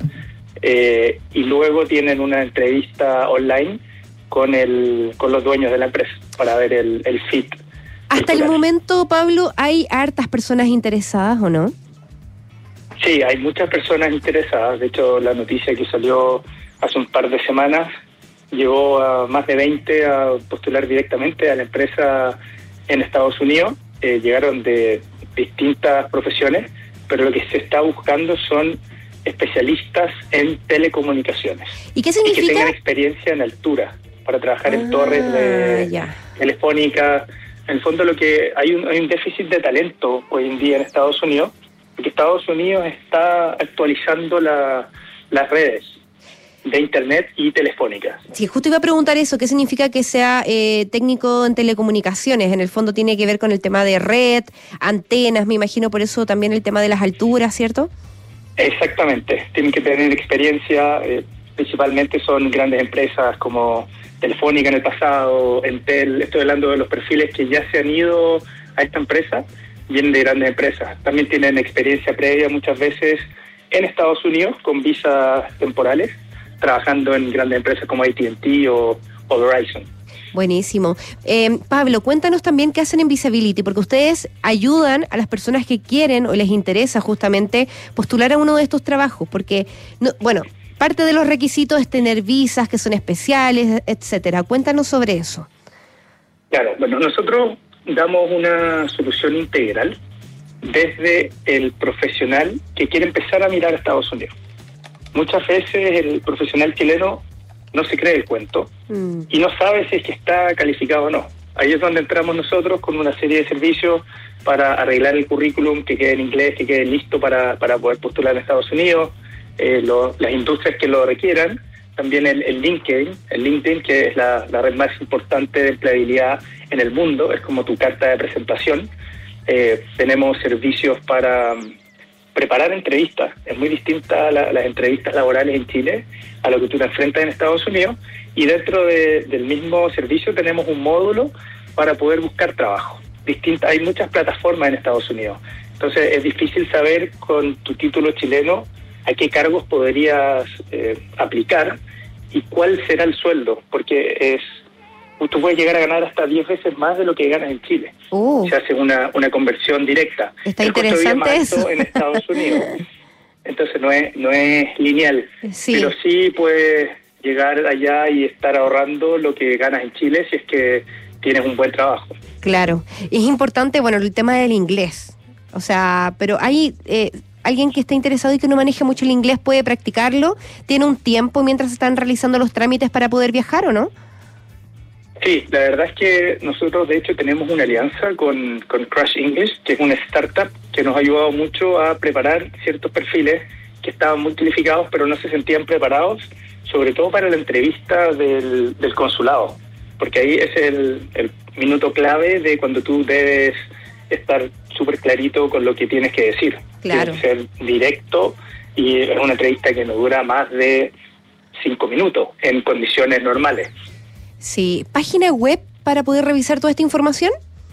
y luego tienen una entrevista online con los dueños de la empresa para ver el fit. Hasta el momento, Pablo, ¿hay hartas personas interesadas o no? Sí, hay muchas personas interesadas. De hecho, la noticia que salió hace un par de semanas llevó a más de 20 a postular directamente a la empresa en Estados Unidos. Llegaron de distintas profesiones, pero lo que se está buscando son especialistas en telecomunicaciones. ¿Y qué significa? Y que tengan experiencia en altura para trabajar en torres telefónicas. En el fondo, hay un déficit de talento hoy en día en Estados Unidos, porque Estados Unidos está actualizando las redes de Internet y telefónicas. Sí, justo iba a preguntar eso, ¿qué significa que sea técnico en telecomunicaciones? En el fondo tiene que ver con el tema de red, antenas, me imagino, por eso también el tema de las alturas, ¿cierto? Exactamente, tienen que tener experiencia, principalmente son grandes empresas como Telefónica en el pasado, Entel. Estoy hablando de los perfiles que ya se han ido a esta empresa, vienen de grandes empresas. También tienen experiencia previa muchas veces en Estados Unidos con visas temporales, trabajando en grandes empresas como AT&T o Verizon. Buenísimo. Pablo, cuéntanos también qué hacen en Visability, porque ustedes ayudan a las personas que quieren o les interesa justamente postular a uno de estos trabajos, porque, parte de los requisitos es tener visas que son especiales, etcétera. Cuéntanos sobre eso. Claro, nosotros damos una solución integral desde el profesional que quiere empezar a mirar a Estados Unidos. Muchas veces el profesional chileno no se cree el cuento y no sabe si es que está calificado o no. Ahí es donde entramos nosotros con una serie de servicios para arreglar el currículum, que quede en inglés, que quede listo para poder postular en Estados Unidos, las industrias que lo requieran, también el LinkedIn, que es la red más importante de empleabilidad en el mundo, es como tu carta de presentación. Tenemos servicios para preparar entrevistas. Es muy distinta las entrevistas laborales en Chile a lo que tú te enfrentas en Estados Unidos, y dentro del mismo servicio tenemos un módulo para poder buscar trabajo. Hay muchas plataformas en Estados Unidos, entonces es difícil saber con tu título chileno a qué cargos podrías aplicar y cuál será el sueldo, porque tú puedes llegar a ganar hasta 10 veces más de lo que ganas en Chile. Se hace una conversión directa. Está interesante eso. En Estados Unidos. Entonces no es lineal, sí. Pero sí puedes llegar allá y estar ahorrando lo que ganas en Chile si es que tienes un buen trabajo. Claro. Es importante, el tema del inglés. O sea, pero hay alguien que esté interesado y que no maneje mucho el inglés puede practicarlo. ¿Tiene un tiempo mientras están realizando los trámites para poder viajar o no? Sí, la verdad es que nosotros de hecho tenemos una alianza con Crush English, que es una startup que nos ha ayudado mucho a preparar ciertos perfiles que estaban muy calificados pero no se sentían preparados, sobre todo para la entrevista del consulado, porque ahí es el minuto clave de cuando tú debes estar súper clarito con lo que tienes que decir. Claro. Tienes que ser directo, y es una entrevista que no dura más de 5 minutos en condiciones normales. Sí. ¿Página web para poder revisar toda esta información?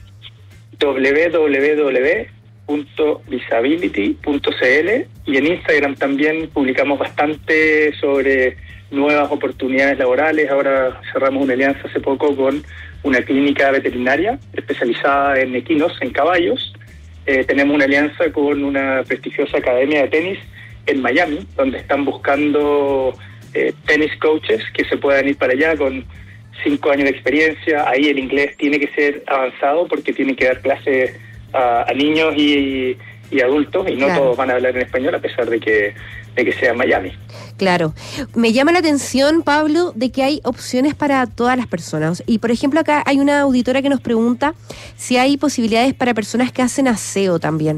www.visability.cl, y en Instagram también publicamos bastante sobre nuevas oportunidades laborales. Ahora cerramos una alianza hace poco con una clínica veterinaria especializada en equinos, en caballos. Tenemos una alianza con una prestigiosa academia de tenis en Miami, donde están buscando tenis coaches que se puedan ir para allá con 5 años de experiencia. Ahí el inglés tiene que ser avanzado porque tienen que dar clases a niños y adultos, y no Claro. todos van a hablar en español a pesar de que sea Miami. Claro. Me llama la atención, Pablo, de que hay opciones para todas las personas. Y, por ejemplo, acá hay una auditora que nos pregunta si hay posibilidades para personas que hacen aseo también.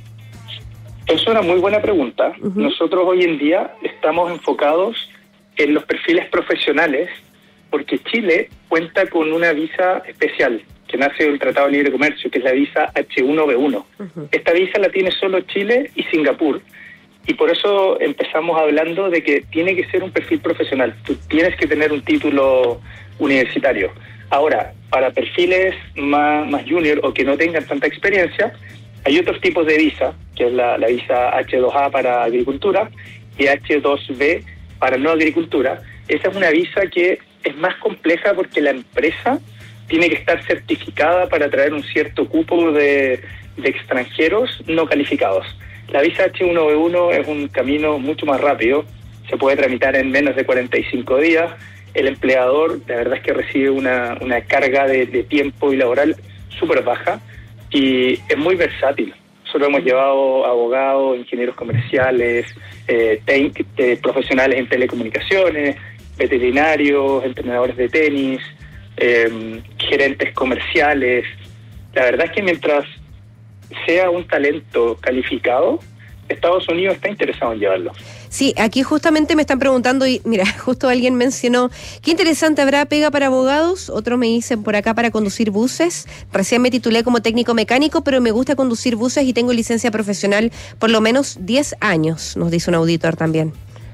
Es una muy buena pregunta. Nosotros hoy en día estamos enfocados en los perfiles profesionales porque Chile cuenta con una visa especial que nace del Tratado de Libre Comercio, que es la visa H1B1. Esta visa la tiene solo Chile y Singapur, y por eso empezamos hablando de que tiene que ser un perfil profesional. Tú tienes que tener un título universitario. Ahora, para perfiles más junior o que no tengan tanta experiencia, hay otros tipos de visa, que es la visa H2A para agricultura y H2B para no agricultura. Esa es una visa que es más compleja porque la empresa tiene que estar certificada para traer un cierto cupo de extranjeros no calificados. La visa H1B1 es un camino mucho más rápido, se puede tramitar en menos de 45 días. El empleador, la verdad es que recibe una carga de tiempo y laboral súper baja, y es muy versátil. Nosotros hemos llevado abogados, ingenieros comerciales, profesionales en telecomunicaciones, veterinarios, entrenadores de tenis, gerentes comerciales. La verdad es que mientras sea un talento calificado, Estados Unidos está interesado en llevarlo. Sí, aquí justamente me están preguntando, y mira, justo alguien mencionó, qué interesante, ¿habrá pega para abogados? Otros me dicen por acá para conducir buses. Recién me titulé como técnico mecánico, pero me gusta conducir buses y tengo licencia profesional por lo menos 10 años, nos dice un auditor también.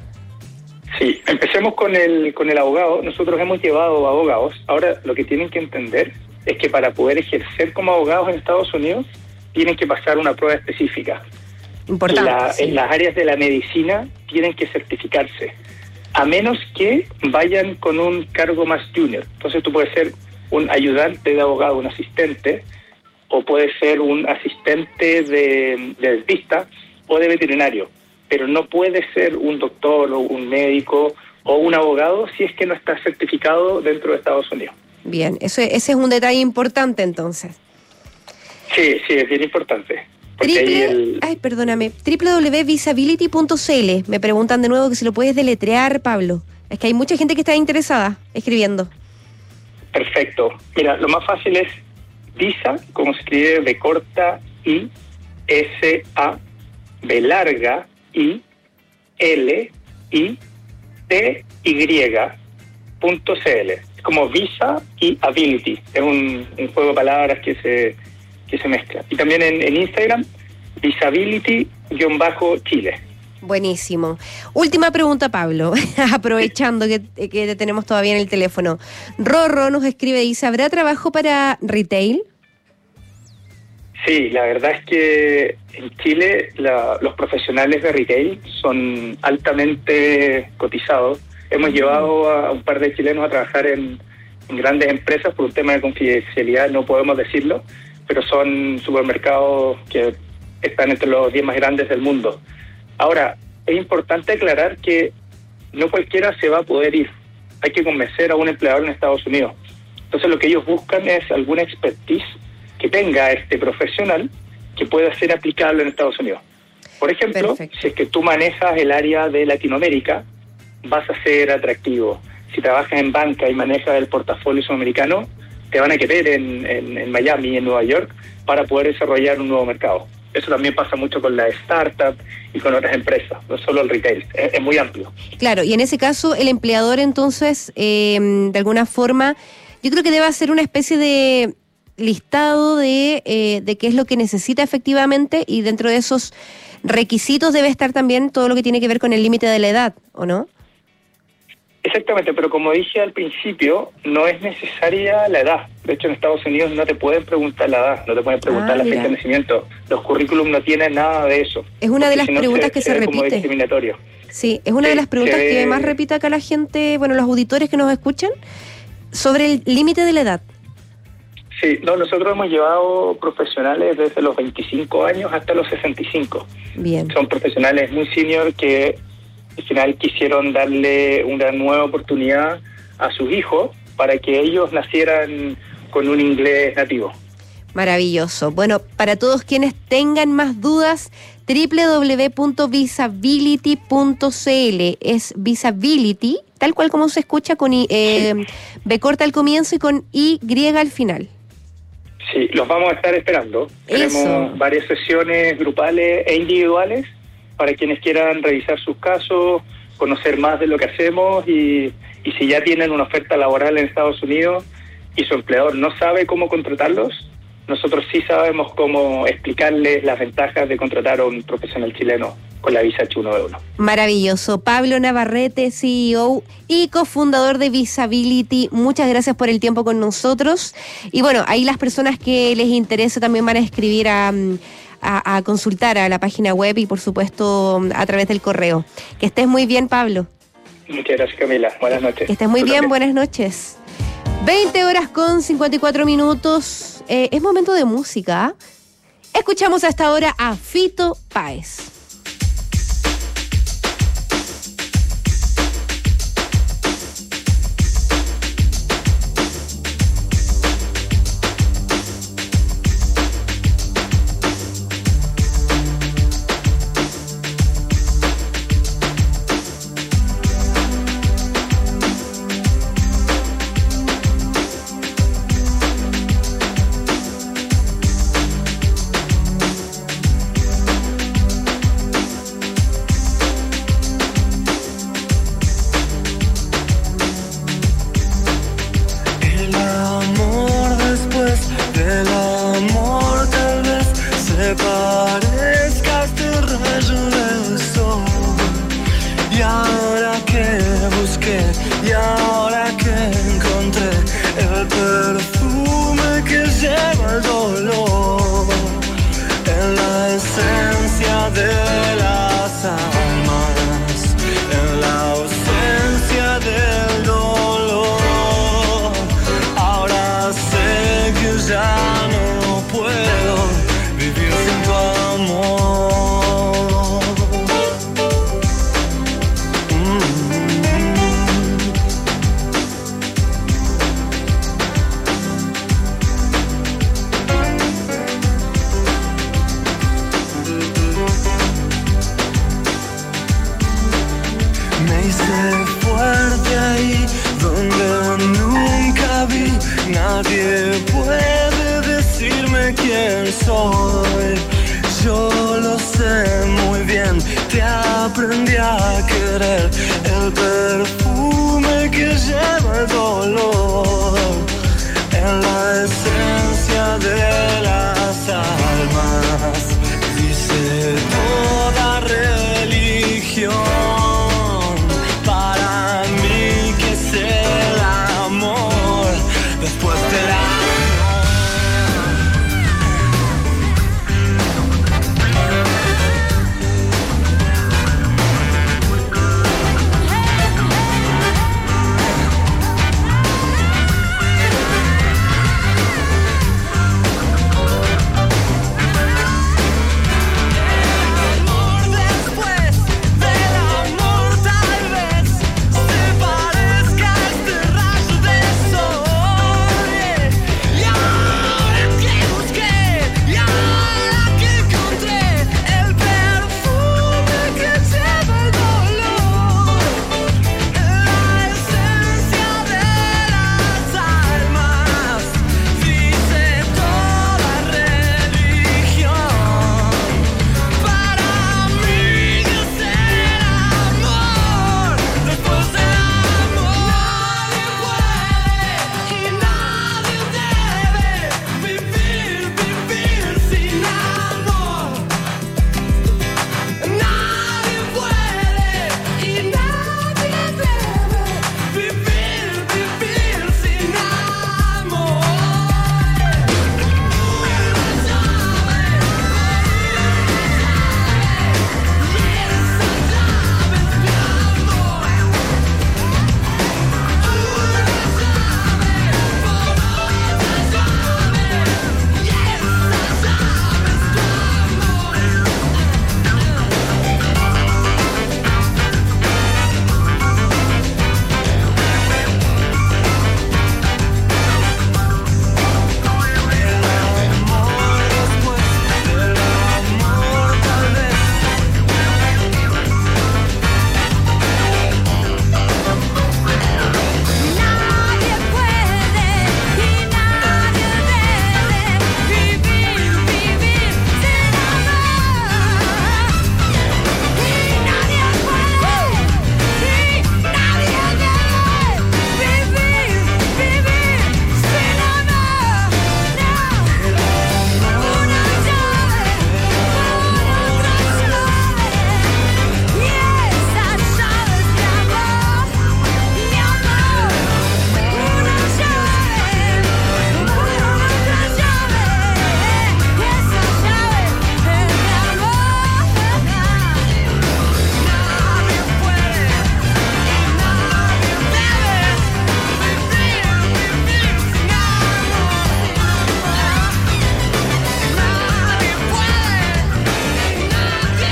Sí, empecemos con el abogado. Nosotros hemos llevado abogados. Ahora, lo que tienen que entender es que para poder ejercer como abogados en Estados Unidos, tienen que pasar una prueba específica. Importante. Sí. En las áreas de la medicina tienen que certificarse, a menos que vayan con un cargo más junior. Entonces tú puedes ser un ayudante de abogado, un asistente, o puedes ser un asistente de dentista o de veterinario, pero no puedes ser un doctor o un médico o un abogado si es que no estás certificado dentro de Estados Unidos. Bien, ese es un detalle importante entonces. Sí, es bien importante. www.visability.cl. Me preguntan de nuevo que si lo puedes deletrear, Pablo. Es que hay mucha gente que está interesada escribiendo. Perfecto. Mira, lo más fácil es visa, como se escribe B corta I, S A, B larga I, L I, T Y.cl. Es como visa y ability. Es un juego de palabras que se mezcla. Y también en Instagram, visability_Chile. Buenísimo. Última pregunta, Pablo, aprovechando que te tenemos todavía en el teléfono. Rorro nos escribe, dice, ¿habrá trabajo para retail? Sí, la verdad es que en Chile los profesionales de retail son altamente cotizados. Hemos llevado a un par de chilenos a trabajar en grandes empresas. Por un tema de confidencialidad no podemos decirlo, pero son supermercados que están entre los 10 más grandes del mundo. Ahora, es importante aclarar que no cualquiera se va a poder ir. Hay que convencer a un empleador en Estados Unidos. Entonces lo que ellos buscan es alguna expertise que tenga este profesional que pueda ser aplicable en Estados Unidos. Por ejemplo, si es que tú manejas el área de Latinoamérica, vas a ser atractivo. Si trabajas en banca y manejas el portafolio sudamericano, te van a querer en Miami, en Nueva York, para poder desarrollar un nuevo mercado. Eso también pasa mucho con la startup y con otras empresas, no solo el retail, es muy amplio. Claro, y en ese caso el empleador entonces, de alguna forma, yo creo que debe hacer una especie de listado de qué es lo que necesita efectivamente, y dentro de esos requisitos debe estar también todo lo que tiene que ver con el límite de la edad, ¿o no? Exactamente, pero como dije al principio, no es necesaria la edad. De hecho, en Estados Unidos no te pueden preguntar la edad, no te pueden preguntar la fecha de nacimiento. Los currículums no tienen nada de eso. Es una de las preguntas que se repite. Como discriminatorio. Sí, es una de las preguntas que más repite acá la gente, bueno, los auditores que nos escuchan, sobre el límite de la edad. Sí, no, nosotros hemos llevado profesionales desde los 25 años hasta los 65. Bien. Son profesionales muy senior que al final quisieron darle una nueva oportunidad a sus hijos para que ellos nacieran con un inglés nativo. Maravilloso. Bueno, para todos quienes tengan más dudas, www.visability.cl. Es Visability, tal cual como se escucha, con B corta al comienzo y con Y al final. Sí, los vamos a estar esperando. Tenemos varias sesiones grupales e individuales para quienes quieran revisar sus casos, conocer más de lo que hacemos y si ya tienen una oferta laboral en Estados Unidos y su empleador no sabe cómo contratarlos, nosotros sí sabemos cómo explicarles las ventajas de contratar a un profesional chileno con la visa H1B1. Maravilloso. Pablo Navarrete, CEO y cofundador de Visability, muchas gracias por el tiempo con nosotros. Y bueno, ahí las personas que les interese también van a escribir a consultar a la página web y por supuesto a través del correo. Que estés muy bien, Pablo. Muchas gracias, Camila. Buenas noches. Que estés muy bien, buenas noches. 20:54. Es momento de música. Escuchamos hasta ahora a Fito Páez. Aprendí a querer el perfume que lleva el dolor en la esencia de las